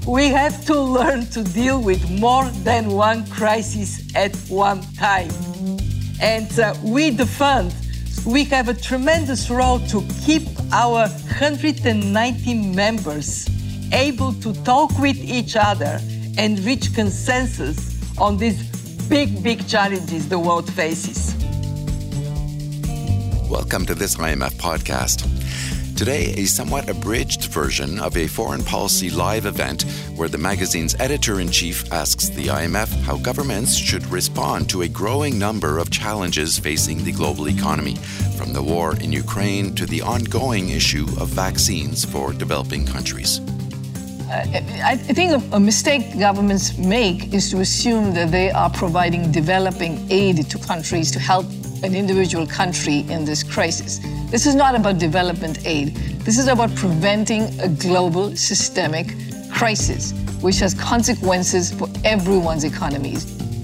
We have to learn to deal with more than one crisis at one time. And with the fund, we have a tremendous role to keep our 190 members able to talk with each other and reach consensus on these big challenges the world faces. Welcome to this IMF podcast. Today, a somewhat abridged version of a foreign policy live event where the magazine's editor-in-chief asks the IMF how governments should respond to a growing number of challenges facing the global economy, from the war in Ukraine to the ongoing issue of vaccines for developing countries. I think a mistake governments make is to assume that they are providing developing aid to countries to help an individual country in this crisis. This is not about development aid. This is about preventing a global systemic crisis, which has consequences for everyone's economies.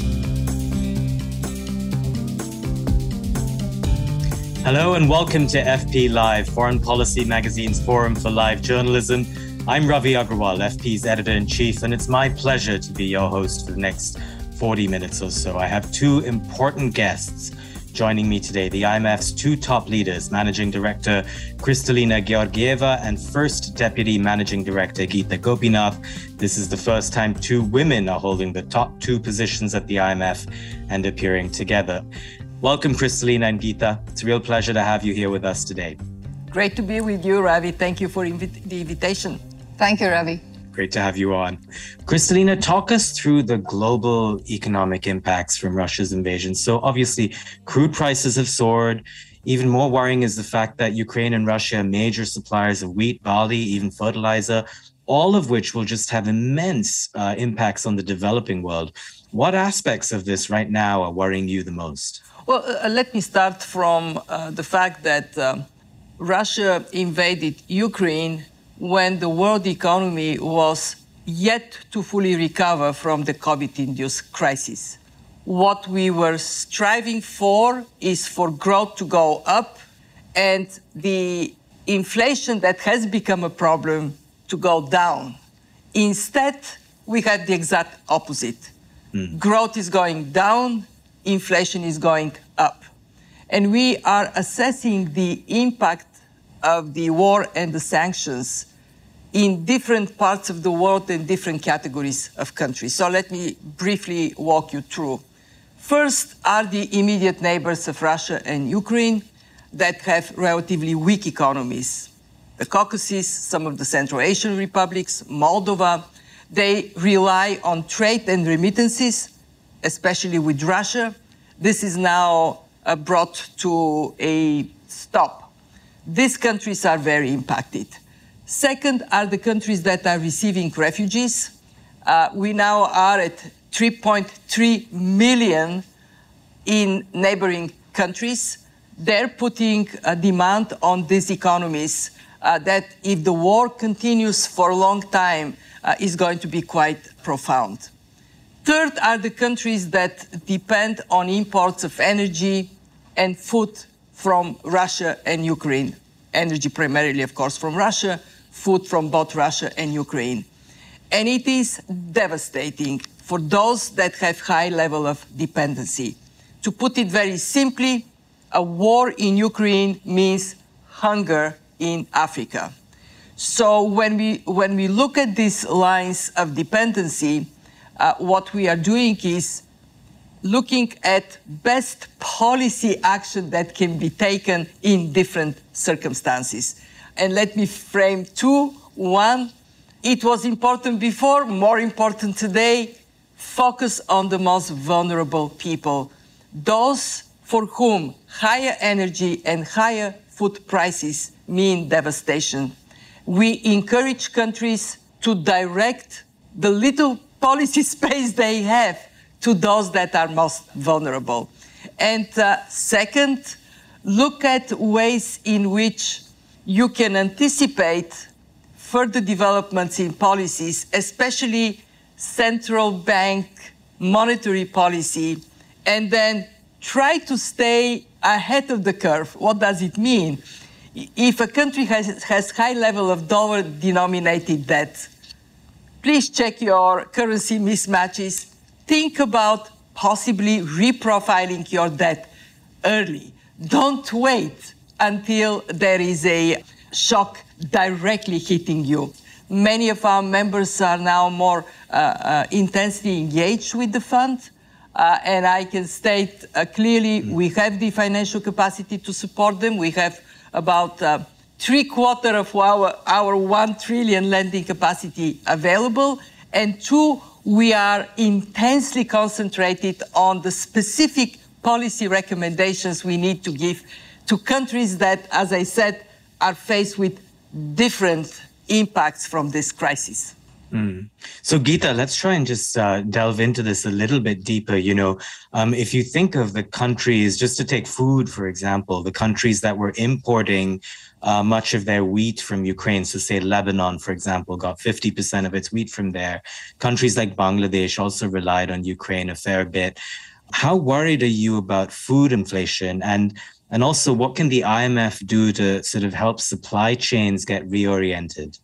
Hello and welcome to FP Live, Foreign Policy Magazine's Forum for Live Journalism. I'm Ravi Agrawal, FP's editor-in-chief, and it's my pleasure to be your host for the next 40 minutes or so. I have two important guests joining me today, the IMF's two top leaders, Managing Director Kristalina Georgieva and First Deputy Managing Director Geeta Gopinath. This is the first time two women are holding the top two positions at the IMF and appearing together. Welcome, Kristalina and Geeta. It's a real pleasure to have you here with us today. Great to be with you, Ravi. Thank you for the invitation. Thank you, Ravi. Great to have you on. Kristalina, talk us through the global economic impacts from Russia's invasion. So obviously, crude prices have soared. Even more worrying is the fact that Ukraine and Russia are major suppliers of wheat, barley, even fertilizer, all of which will just have immense impacts on the developing world. What aspects of this right now are worrying you the most? Well, let me start from the fact that Russia invaded Ukraine when the world economy was yet to fully recover from the COVID-induced crisis. What we were striving for is for growth to go up and the inflation that has become a problem to go down. Instead, we have the exact opposite. Growth is going down, inflation is going up. And we are assessing the impact of the war and the sanctions in different parts of the world and different categories of countries. So let me briefly walk you through. First are the immediate neighbors of Russia and Ukraine that have relatively weak economies. The Caucasus, some of the Central Asian republics, Moldova, they rely on trade and remittances, especially with Russia. This is now brought to a stop. These countries are very impacted. Second are the countries that are receiving refugees. We now are at 3.3 million in neighboring countries. They're putting a demand on these economies that if the war continues for a long time is going to be quite profound. Third are the countries that depend on imports of energy and food from Russia and Ukraine. Energy primarily, of course, from Russia, food from both Russia and Ukraine. And it is devastating for those that have high level of dependency. To put it very simply, a war in Ukraine means hunger in Africa. So when we look at these lines of dependency, what we are doing is looking at best policy action that can be taken in different circumstances. And let me frame two. One, it was important before, more important today, focus on the most vulnerable people, those for whom higher energy and higher food prices mean devastation. We encourage countries to direct the little policy space they have to those that are most vulnerable. And second, look at ways in which you can anticipate further developments in policies, especially central bank monetary policy, and then try to stay ahead of the curve. What does it mean? If a country has high level of dollar-denominated debt, please check your currency mismatches. Think about possibly reprofiling your debt early. Don't wait until there is a shock directly hitting you. Many of our members are now more intensely engaged with the fund. And I can state clearly, we have the financial capacity to support them. We have about 3/4 of our 1 trillion lending capacity available. And 2, we are intensely concentrated on the specific policy recommendations we need to give to countries that, as I said, are faced with different impacts from this crisis. So Geeta, let's try and just delve into this a little bit deeper. If you think of the countries, just to take food, for example, the countries that were importing much of their wheat from Ukraine. So say Lebanon, for example, got 50% of its wheat from there. Countries like Bangladesh also relied on Ukraine a fair bit. How worried are you about food inflation? And also, what can the IMF do to sort of help supply chains get reoriented?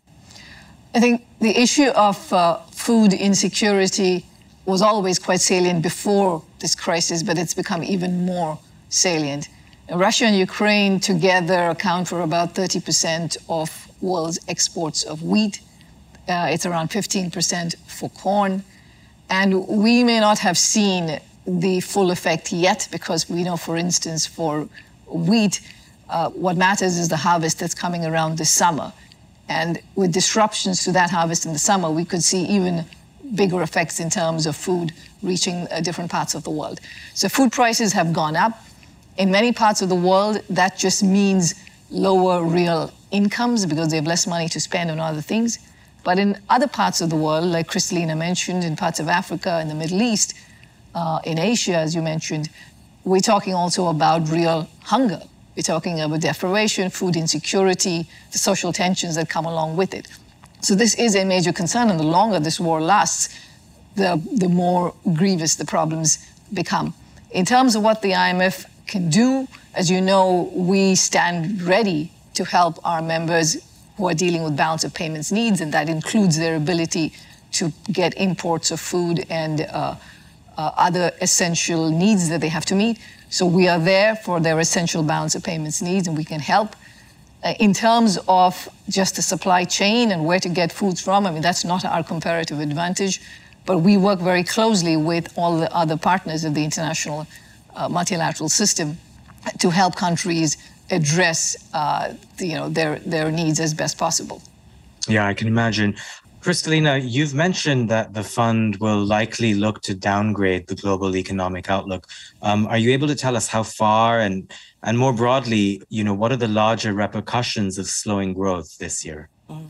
I think the issue of food insecurity was always quite salient before this crisis, but it's become even more salient. Russia and Ukraine together account for about 30% of world's exports of wheat. It's around 15% for corn. And we may not have seen the full effect yet, because we know, for instance, for wheat, what matters is the harvest that's coming around this summer. And with disruptions to that harvest in the summer, we could see even bigger effects in terms of food reaching different parts of the world. So food prices have gone up. In many parts of the world, that just means lower real incomes because they have less money to spend on other things. But in other parts of the world, like Kristalina mentioned, in parts of Africa and the Middle East, in Asia, as you mentioned, we're talking also about real hunger. We're talking about deprivation, food insecurity, the social tensions that come along with it. So this is a major concern, and the longer this war lasts, the more grievous the problems become. In terms of what the IMF can do, as you know, we stand ready to help our members who are dealing with balance of payments needs, and that includes their ability to get imports of food and other essential needs that they have to meet. So we are there for their essential balance of payments needs, and we can help. In terms of just the supply chain and where to get foods from, I mean, that's not our comparative advantage, but we work very closely with all the other partners of the international multilateral system to help countries address their needs as best possible. Yeah, I can imagine. Kristalina, you've mentioned that the fund will likely look to downgrade the global economic outlook. Are you able to tell us how far, and more broadly, what are the larger repercussions of slowing growth this year?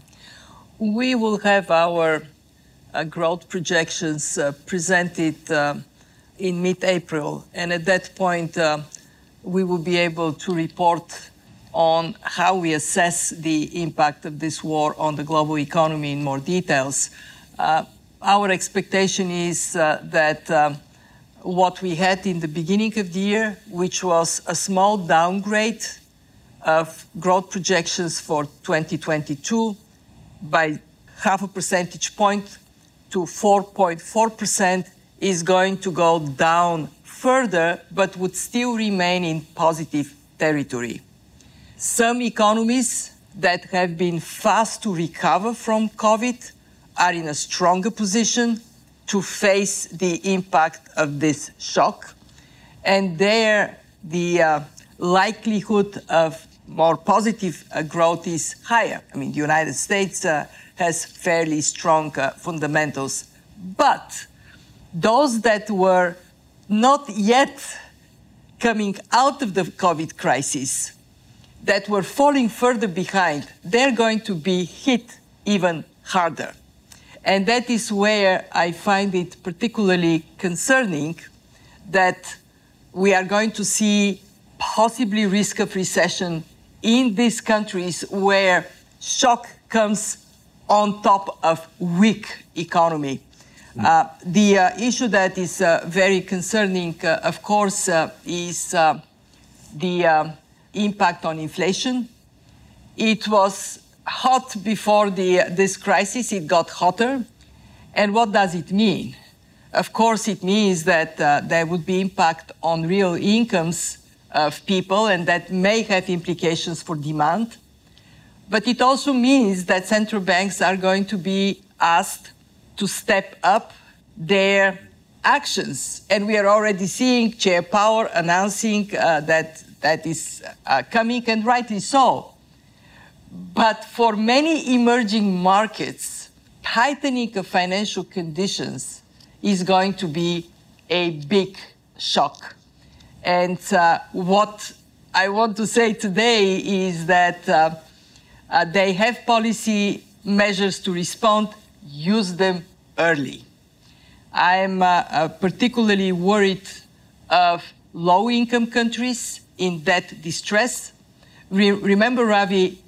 We will have our growth projections presented in mid-April, and at that point, we will be able to report on how we assess the impact of this war on the global economy in more details. Our expectation is that what we had in the beginning of the year, which was a small downgrade of growth projections for 2022 by 0.5 percentage point to 4.4%, is going to go down further, but would still remain in positive territory. Some economies that have been fast to recover from COVID are in a stronger position to face the impact of this shock. And there, the likelihood of more positive growth is higher. I mean, the United States has fairly strong fundamentals. But those that were not yet coming out of the COVID crisis, that were falling further behind, they're going to be hit even harder. And that is where I find it particularly concerning that we are going to see possibly risk of recession in these countries where shock comes on top of weak economy. The issue that is very concerning, of course, is the impact on inflation. It was hot before this crisis. It got hotter. And what does it mean? Of course, it means that there would be impact on real incomes of people, and that may have implications for demand. But it also means that central banks are going to be asked to step up their actions. And we are already seeing Chair Powell announcing that is coming, and rightly so. But for many emerging markets, tightening of financial conditions is going to be a big shock. And what I want to say today is that they have policy measures to respond. Use them early. I'm particularly worried of low-income countries in debt distress. Remember, Ravi,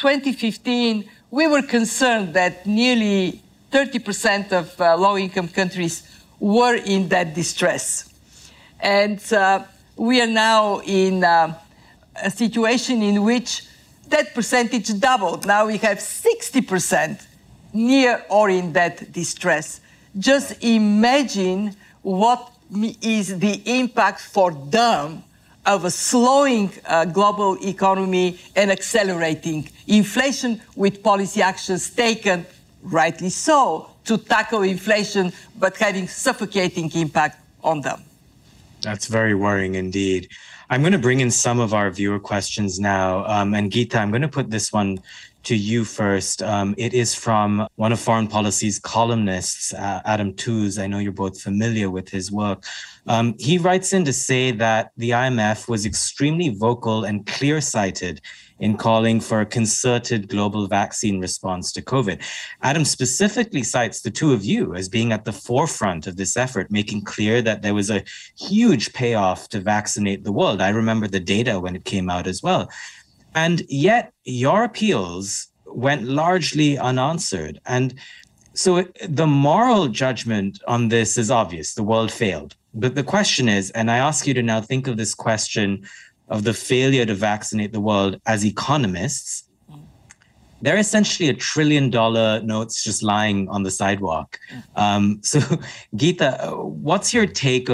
2015, we were concerned that nearly 30% of low-income countries were in debt distress. And we are now in a situation in which that percentage doubled. Now we have 60% near or in debt distress. Just imagine what is the impact for them of a slowing global economy and accelerating inflation, with policy actions taken, rightly so, to tackle inflation, but having suffocating impact on them. That's very worrying indeed. I'm going to bring in some of our viewer questions now. And Geeta, I'm going to put this one to you first. It is from one of Foreign Policy's columnists, Adam Tooze. I know you're both familiar with his work. He writes in to say that the IMF was extremely vocal and clear-sighted in calling for a concerted global vaccine response to COVID. Adam specifically cites the two of you as being at the forefront of this effort, making clear that there was a huge payoff to vaccinate the world. I remember the data when it came out as well. And yet your appeals went largely unanswered. And so the moral judgment on this is obvious. The world failed. But the question is, and I ask you to now think of this question of the failure to vaccinate the world as economists, they're essentially $1 trillion notes just lying on the sidewalk. So Geeta, what's your take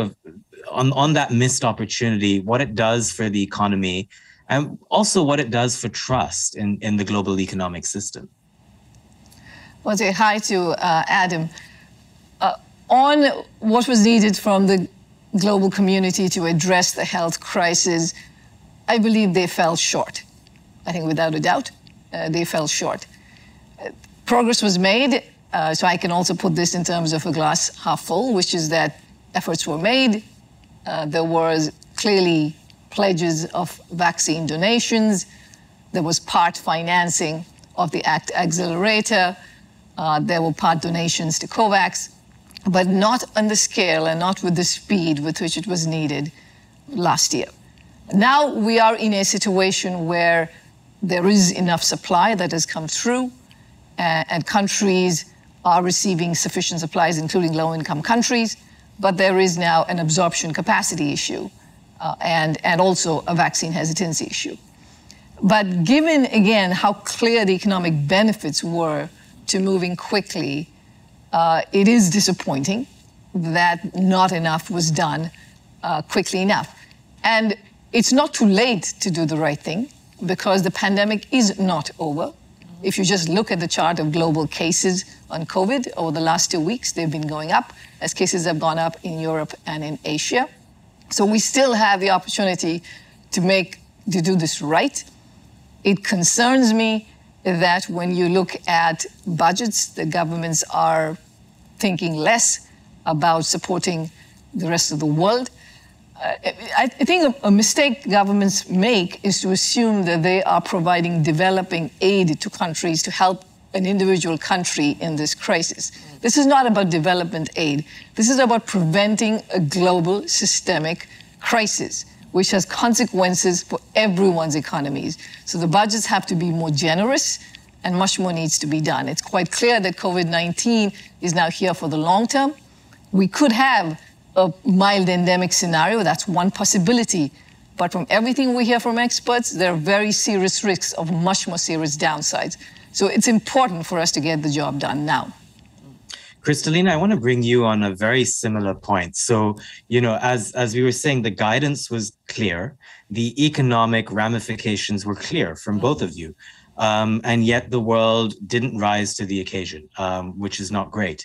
on that missed opportunity, what it does for the economy, and also what it does for trust in the global economic system? Well, say hi to Adam. On what was needed from the global community to address the health crisis, I believe they fell short. I think without a doubt, they fell short. Progress was made, so I can also put this in terms of a glass half full, which is that efforts were made. There was clearly pledges of vaccine donations. There was part financing of the ACT Accelerator. There were part donations to COVAX, but not on the scale and not with the speed with which it was needed last year. Now we are in a situation where there is enough supply that has come through, and countries are receiving sufficient supplies, including low-income countries, but there is now an absorption capacity issue and also a vaccine hesitancy issue. But given, again, how clear the economic benefits were to moving quickly, it is disappointing that not enough was done quickly enough. And it's not too late to do the right thing, because the pandemic is not over. If you just look at the chart of global cases on COVID over the last 2 weeks, they've been going up as cases have gone up in Europe and in Asia. So we still have the opportunity to do this right. It concerns me that when you look at budgets, the governments are thinking less about supporting the rest of the world. I think a mistake governments make is to assume that they are providing developing aid to countries to help an individual country in this crisis. This is not about development aid. This is about preventing a global systemic crisis, which has consequences for everyone's economies. So the budgets have to be more generous, and much more needs to be done. It's quite clear that COVID-19 is now here for the long term. We could have a mild endemic scenario. That's one possibility. But from everything we hear from experts, there are very serious risks of much more serious downsides. So it's important for us to get the job done now. Kristalina, I want to bring you on a very similar point. So, as we were saying, the guidance was clear. The economic ramifications were clear from both of you. And yet the world didn't rise to the occasion, which is not great.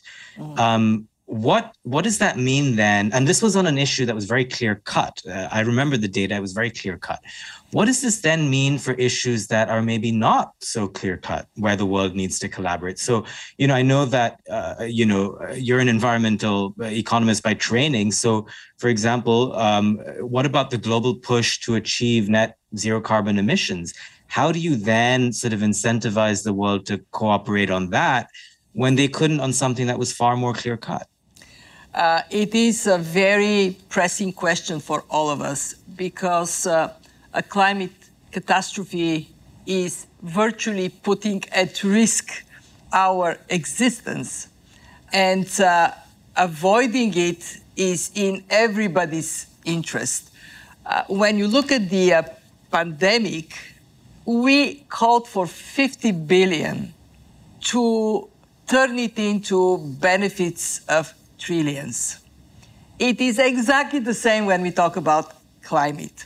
What does that mean then? And this was on an issue that was very clear cut. I remember the data, it was very clear cut. What does this then mean for issues that are maybe not so clear cut, where the world needs to collaborate? So, I know that, you're an environmental economist by training. So, for example, what about the global push to achieve net zero carbon emissions? How do you then sort of incentivize the world to cooperate on that when they couldn't on something that was far more clear cut? It is a very pressing question for all of us because a climate catastrophe is virtually putting at risk our existence, and avoiding it is in everybody's interest. When you look at the pandemic, we called for 50 billion to turn it into benefits of trillions. It is exactly the same when we talk about climate.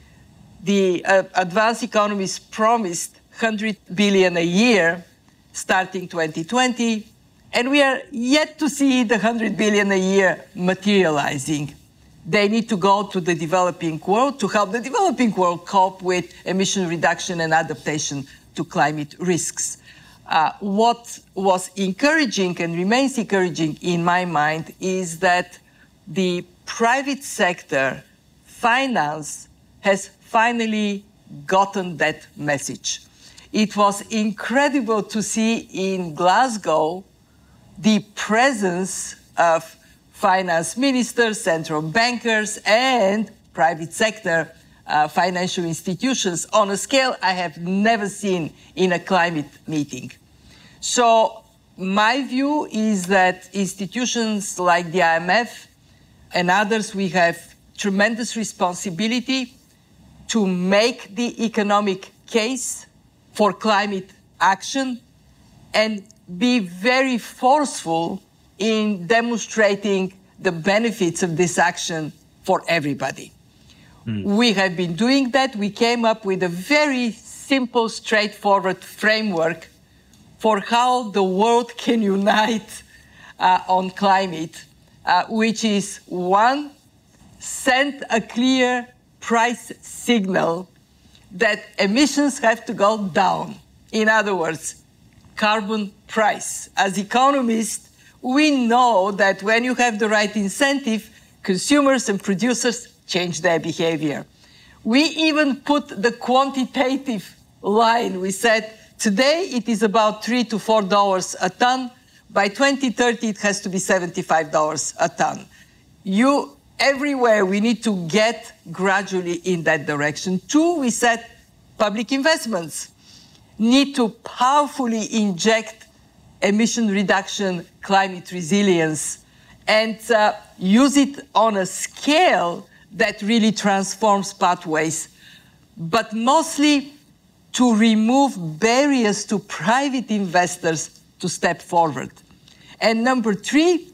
The advanced economies promised 100 billion a year starting 2020, and we are yet to see the 100 billion a year materializing. They need to go to the developing world to help the developing world cope with emission reduction and adaptation to climate risks. What was encouraging and remains encouraging in my mind is that the private sector finance has finally gotten that message. It was incredible to see in Glasgow the presence of finance ministers, central bankers, and private sector financial institutions on a scale I have never seen in a climate meeting. So my view is that institutions like the IMF and others, we have tremendous responsibility to make the economic case for climate action and be very forceful in demonstrating the benefits of this action for everybody. We have been doing that. We came up with a very simple, straightforward framework for how the world can unite on climate, which is one, send a clear price signal that emissions have to go down. In other words, carbon price. As economists, we know that when you have the right incentive, consumers and producers change their behavior. We even put the quantitative line. We said, today it is about $3 to $4 a ton. By 2030, it has to be $75 a ton. Everywhere we need to get gradually in that direction. Two, we said public investments need to powerfully inject emission reduction, climate resilience, and use it on a scale that really transforms pathways, but mostly to remove barriers to private investors to step forward. And number three,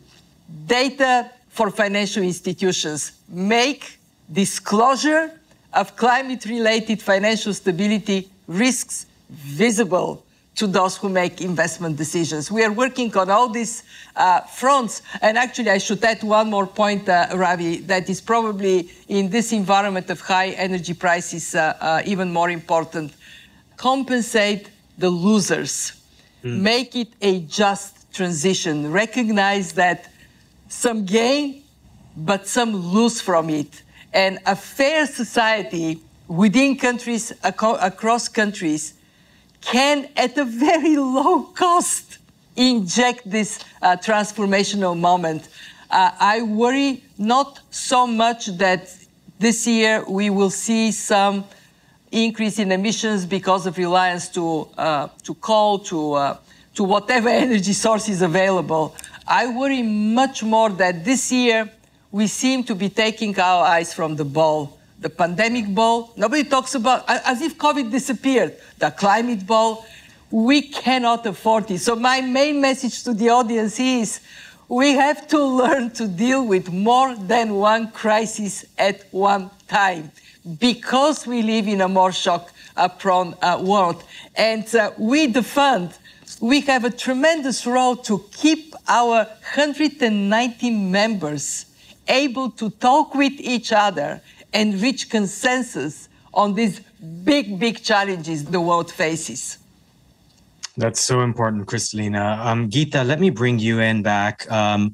data for financial institutions. Make disclosure of climate-related financial stability risks visible to those who make investment decisions. We are working on all these fronts. And actually, I should add one more point, Ravi, that is probably in this environment of high energy prices even more important. Compensate the losers. Make it a just transition. Recognize that some gain, but some lose from it. And a fair society within countries, across countries, can, at a very low cost, inject this transformational moment. I worry not so much that this year we will see some increase in emissions because of reliance to coal, to whatever energy source is available. I worry much more that this year we seem to be taking our eyes from the ball. The pandemic ball, nobody talks about, as if COVID disappeared. The climate ball, we cannot afford it. So my main message to the audience is, we have to learn to deal with more than one crisis at one time, because we live in a more shock-prone world. And with the fund, we have a tremendous role to keep our 190 members able to talk with each other and reach consensus on these big, big challenges the world faces. That's so important, Kristalina. Geeta, let me bring you in back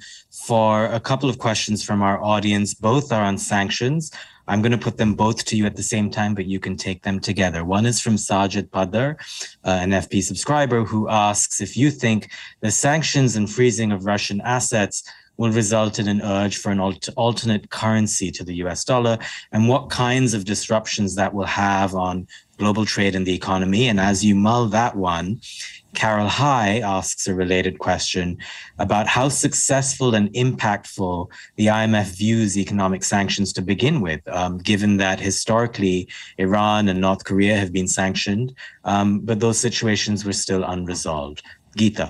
for a couple of questions from our audience. Both are on sanctions. I'm going to put them both to you at the same time, but you can take them together. One is from Sajid Padar, an FP subscriber, who asks if you think the sanctions and freezing of Russian assets will result in an urge for an alternate currency to the US dollar, and what kinds of disruptions that will have on global trade and the economy. And as you mull that one, Carol High asks a related question about how successful and impactful the IMF views economic sanctions to begin with, given that historically Iran and North Korea have been sanctioned, but those situations were still unresolved. Geeta.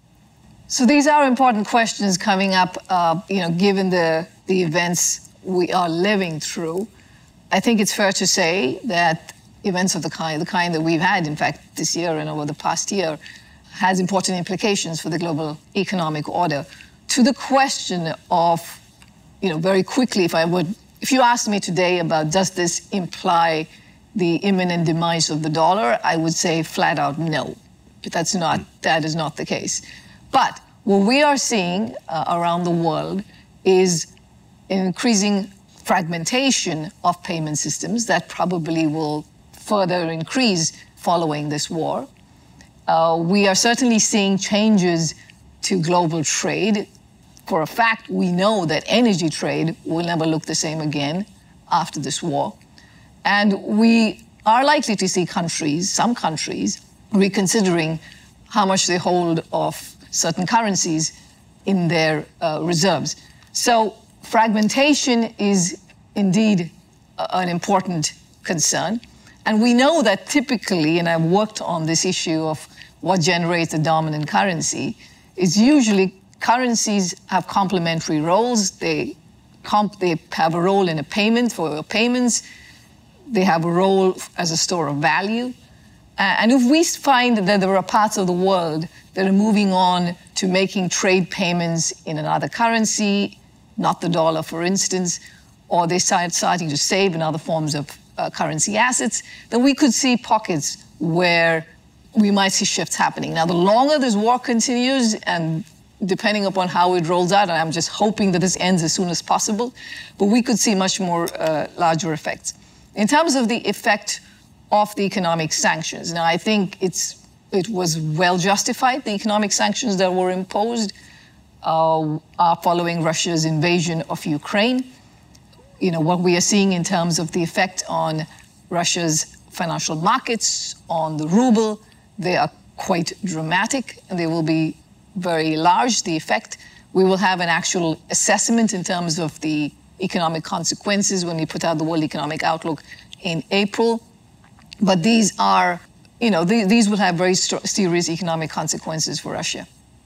So these are important questions coming up, given the events we are living through. I think it's fair to say that events of the kind that we've had, in fact, this year and over the past year, has important implications for the global economic order. To the question of, very quickly, if you asked me today about does this imply the imminent demise of the dollar, I would say flat out no. But that is not the case. But what we are seeing around the world is an increasing fragmentation of payment systems that probably will further increase following this war. We are certainly seeing changes to global trade. For a fact, we know that energy trade will never look the same again after this war. And we are likely to see some countries, reconsidering how much they hold of certain currencies in their reserves. So fragmentation is indeed an important concern. And we know that typically, and I've worked on this issue of what generates the dominant currency, is usually currencies have complementary roles. They have a role in a payment for payments. They have a role as a store of value. And if we find that there are parts of the world that are moving on to making trade payments in another currency, not the dollar, for instance, or they start starting to save in other forms of currency assets, then we could see pockets where we might see shifts happening. Now, the longer this war continues, and depending upon how it rolls out, and I'm just hoping that this ends as soon as possible, but we could see much more larger effects. In terms of the effect of the economic sanctions, now I think it was well justified. The economic sanctions that were imposed are following Russia's invasion of Ukraine. What we are seeing in terms of the effect on Russia's financial markets, on the ruble, they are quite dramatic, and they will be very large, the effect. We will have an actual assessment in terms of the economic consequences when we put out the World Economic Outlook in April. But these are, these will have very serious economic consequences for Russia.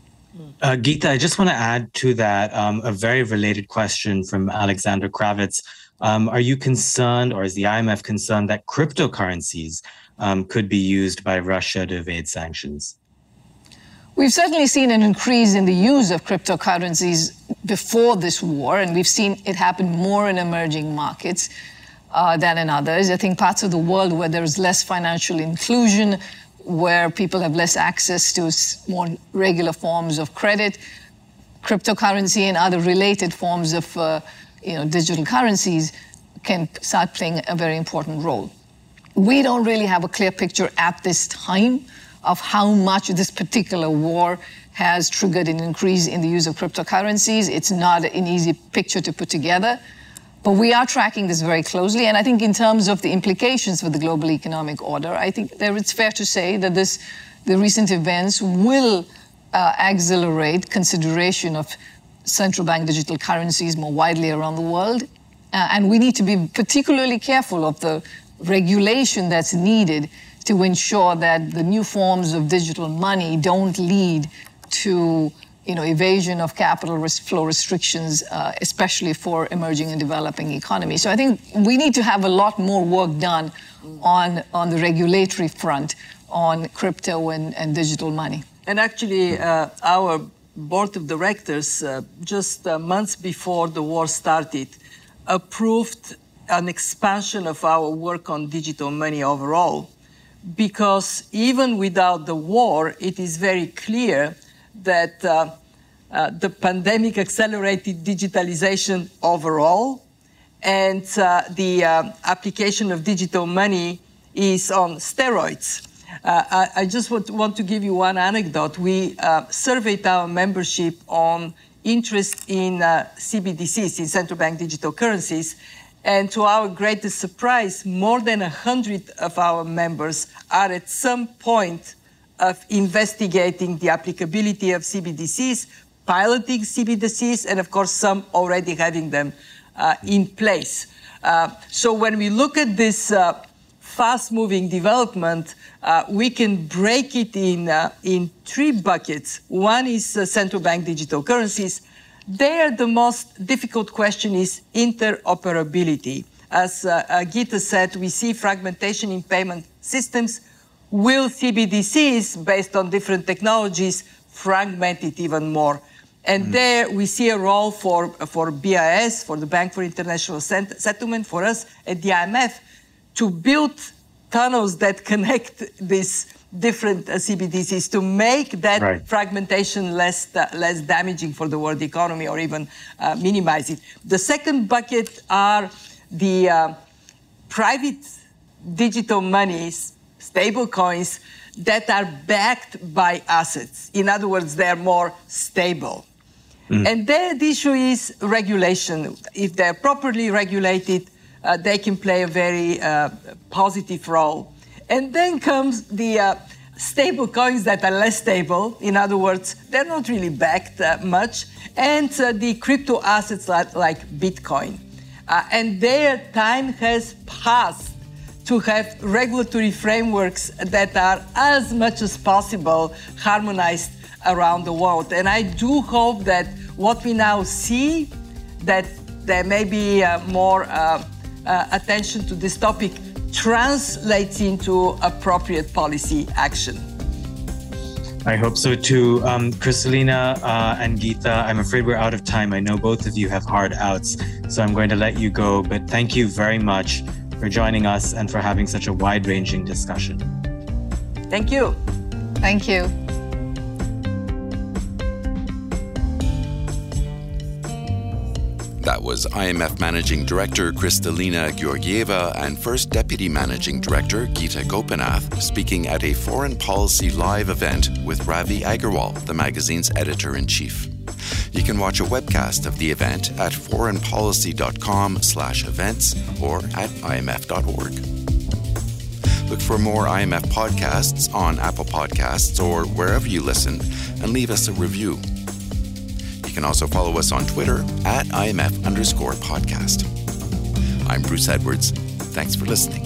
Geeta, I just want to add to that a very related question from Alexander Kravitz. Are you concerned, or is the IMF concerned, that cryptocurrencies could be used by Russia to evade sanctions? We've certainly seen an increase in the use of cryptocurrencies before this war, and we've seen it happen more in emerging markets than in others. I think parts of the world where there's less financial inclusion, where people have less access to more regular forms of credit, cryptocurrency and other related forms of digital currencies can start playing a very important role. We don't really have a clear picture at this time of how much this particular war has triggered an increase in the use of cryptocurrencies. It's not an easy picture to put together, but we are tracking this very closely. And I think in terms of the implications for the global economic order, I think it's fair to say that the recent events will accelerate consideration of central bank digital currencies more widely around the world. And we need to be particularly careful of the regulation that's needed to ensure that the new forms of digital money don't lead to evasion of capital flow restrictions, especially for emerging and developing economies. So I think we need to have a lot more work done on the regulatory front on crypto and digital money. And actually, our board of directors, just months before the war started, approved an expansion of our work on digital money overall, because even without the war, it is very clear that the pandemic accelerated digitalization overall, and the application of digital money is on steroids. I just want to give you one anecdote. We surveyed our membership on interest in CBDCs, in central bank digital currencies, and to our greatest surprise, more than 100 of our members are at some point of investigating the applicability of CBDCs, piloting CBDCs, and of course, some already having them in place. So when we look at this fast-moving development, we can break it in three buckets. One is central bank digital currencies. There, the most difficult question is interoperability. As Geeta said, we see fragmentation in payment systems. Will CBDCs, based on different technologies, fragment it even more? And there we see a role for BIS, for the Bank for International Settlement, for us at the IMF, to build tunnels that connect these different CBDCs to make that fragmentation less damaging for the world economy, or even minimize it. The second bucket are the private digital monies, stable coins, that are backed by assets. In other words, they're more stable. And there the issue is regulation. If they're properly regulated, they can play a very positive role. And then comes the stable coins that are less stable. In other words, they're not really backed much. And the crypto assets like Bitcoin. And their time has passed to have regulatory frameworks that are as much as possible harmonized around the world. And I do hope that what we now see, that there may be more attention to this topic, translates into appropriate policy action. I hope so too. Kristalina and Geeta, I'm afraid we're out of time. I know both of you have hard outs, so I'm going to let you go. But thank you very much for joining us and for having such a wide-ranging discussion. Thank you. Thank you. That was IMF Managing Director Kristalina Georgieva and First Deputy Managing Director Geeta Gopinath speaking at a Foreign Policy Live event with Ravi Agarwal, the magazine's editor-in-chief. You can watch a webcast of the event at foreignpolicy.com/events or at imf.org. Look for more IMF podcasts on Apple Podcasts or wherever you listen and leave us a review. You can also follow us on Twitter at IMF_podcast. I'm Bruce Edwards. Thanks for listening.